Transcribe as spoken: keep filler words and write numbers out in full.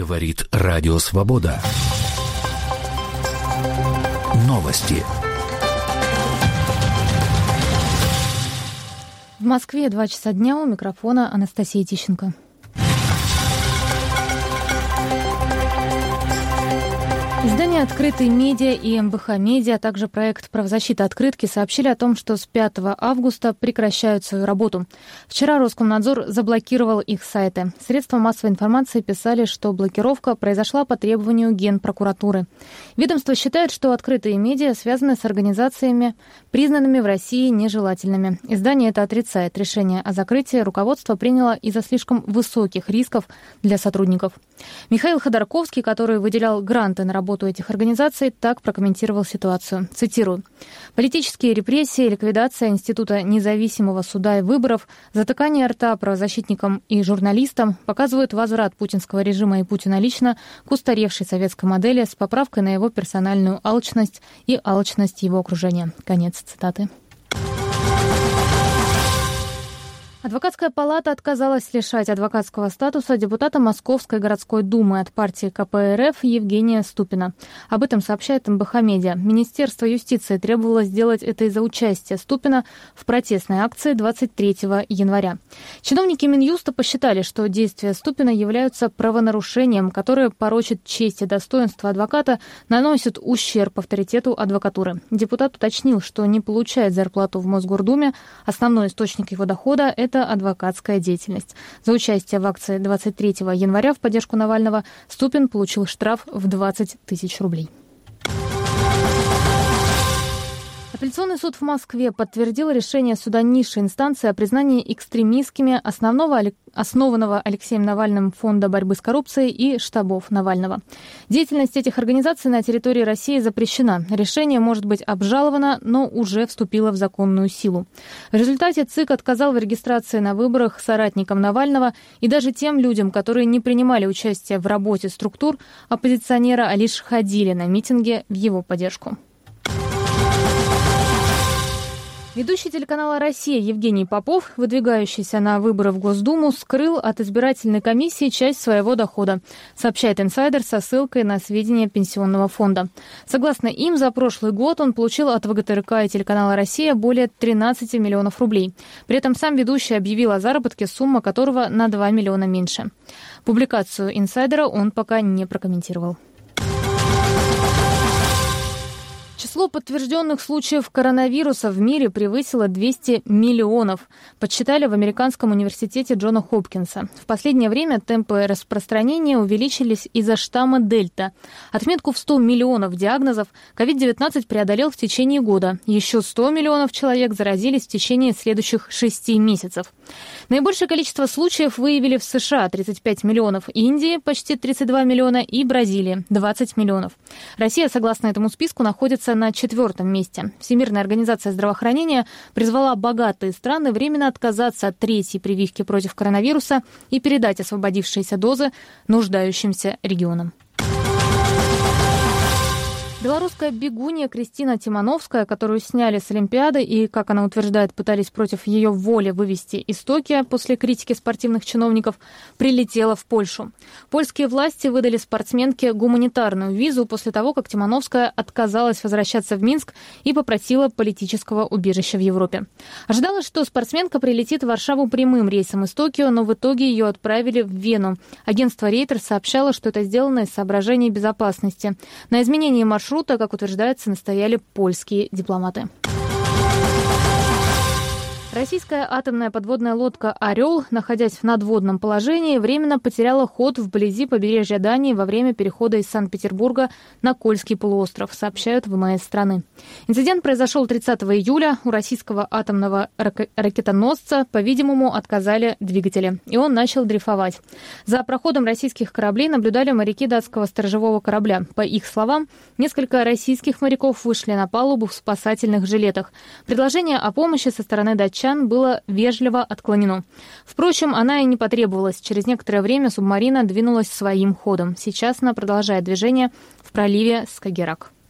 Говорит Радио Свобода. Новости. В Москве два часа дня, у микрофона Анастасия Тищенко. Издание «Открытый медиа» и эм бэ ха Медиа, а также проект «Правозащита открытки» сообщили о том, что с пятого августа прекращают свою работу. Вчера Роскомнадзор заблокировал их сайты. Средства массовой информации писали, что блокировка произошла по требованию Генпрокуратуры. Ведомство считает, что «Открытые медиа» связаны с организациями, признанными в России нежелательными. Издание это отрицает. Решение о закрытии руководство приняло из-за слишком высоких рисков для сотрудников. Михаил Ходорковский, который выделял гранты на работу этих организаций, так прокомментировал ситуацию. Цитирую. «Политические репрессии, ликвидация Института независимого суда и выборов, затыкание рта правозащитникам и журналистам показывают возврат путинского режима и Путина лично к устаревшей советской модели с поправкой на его персональную алчность и алчность его окружения». Конец цитаты. Адвокатская палата отказалась лишать адвокатского статуса депутата Московской городской думы от партии ка пэ эр эф Евгения Ступина. Об этом сообщает эм бэ ха Медиа. Министерство юстиции требовало сделать это из-за участия Ступина в протестной акции двадцать третьего января. Чиновники Минюста посчитали, что действия Ступина являются правонарушением, которое порочит честь и достоинство адвоката, наносит ущерб авторитету адвокатуры. Депутат уточнил, что не получает зарплату в Мосгордуме. Основной источник его дохода – это Это адвокатская деятельность. За участие в акции двадцать третьего января в поддержку Навального Ступин получил штраф в двадцать тысяч рублей. Апелляционный суд в Москве подтвердил решение суда низшей инстанции о признании экстремистскими основного, основанного Алексеем Навальным Фонда борьбы с коррупцией и штабов Навального. Деятельность этих организаций на территории России запрещена. Решение может быть обжаловано, но уже вступило в законную силу. В результате ЦИК отказал в регистрации на выборах соратникам Навального и даже тем людям, которые не принимали участие в работе структур оппозиционера, а лишь ходили на митинги в его поддержку. Ведущий телеканала «Россия» Евгений Попов, выдвигающийся на выборы в Госдуму, скрыл от избирательной комиссии часть своего дохода, сообщает «Инсайдер» со ссылкой на сведения Пенсионного фонда. Согласно им, за прошлый год он получил от вэ гэ тэ эр ка и телеканала «Россия» более тринадцати миллионов рублей. При этом сам ведущий объявил о заработке, сумма которого на два миллиона меньше. Публикацию «Инсайдера» он пока не прокомментировал. Число подтвержденных случаев коронавируса в мире превысило двести миллионов, подсчитали в Американском университете Джона Хопкинса. В последнее время темпы распространения увеличились из-за штамма Дельта. Отметку в сто миллионов диагнозов ковид девятнадцать преодолел в течение года. Еще сто миллионов человек заразились в течение следующих шести месяцев. Наибольшее количество случаев выявили в США – тридцать пять миллионов, Индии – почти тридцать два миллиона и Бразилии – двадцать миллионов. Россия, согласно этому списку, находится на четвертом месте. Всемирная организация здравоохранения призвала богатые страны временно отказаться от третьей прививки против коронавируса и передать освободившиеся дозы нуждающимся регионам. Белорусская бегунья Кристина Тимановская, которую сняли с Олимпиады и, как она утверждает, пытались против ее воли вывести из Токио после критики спортивных чиновников, прилетела в Польшу. Польские власти выдали спортсменке гуманитарную визу после того, как Тимановская отказалась возвращаться в Минск и попросила политического убежища в Европе. Ожидалось, что спортсменка прилетит в Варшаву прямым рейсом из Токио, но в итоге ее отправили в Вену. Агентство Reuters сообщало, что это сделано из соображений безопасности. На изменении маршрута маршрута, как утверждается, настояли польские дипломаты. Российская атомная подводная лодка «Орел», находясь в надводном положении, временно потеряла ход вблизи побережья Дании во время перехода из Санкт-Петербурга на Кольский полуостров, сообщают вэ эм эс страны. Инцидент произошел тридцатого июля. У российского атомного рак- ракетоносца, по-видимому, отказали двигатели, и он начал дрейфовать. За проходом российских кораблей наблюдали моряки датского сторожевого корабля. По их словам, несколько российских моряков вышли на палубу в спасательных жилетах. Предложение о помощи со стороны датчан было вежливо отклонено. Впрочем, она и не потребовалась. Через некоторое время субмарина двинулась своим ходом. Сейчас она продолжает движение в проливе Скагеррак.